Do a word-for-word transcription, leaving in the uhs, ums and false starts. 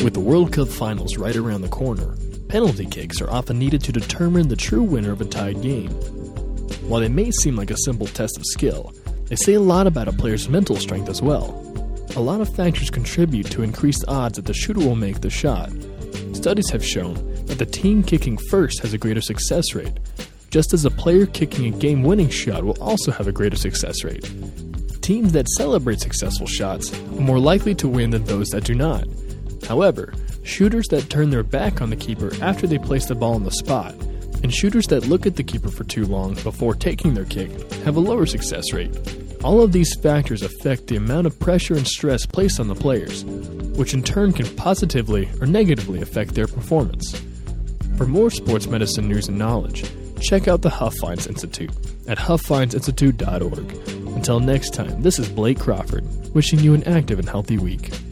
With the World Cup finals right around the corner, penalty kicks are often needed to determine the true winner of a tied game. While they may seem like a simple test of skill, they say a lot about a player's mental strength as well. A lot of factors contribute to increased odds that the shooter will make the shot. Studies have shown that the team kicking first has a greater success rate, just as a player kicking a game-winning shot will also have a greater success rate. Teams that celebrate successful shots are more likely to win than those that do not. However, shooters that turn their back on the keeper after they place the ball on the spot, and shooters that look at the keeper for too long before taking their kick have a lower success rate. All of these factors affect the amount of pressure and stress placed on the players, which in turn can positively or negatively affect their performance. For more sports medicine news and knowledge, check out the Huff Finds Institute at huff finds institute dot org. Until next time, this is Blake Crawford, wishing you an active and healthy week.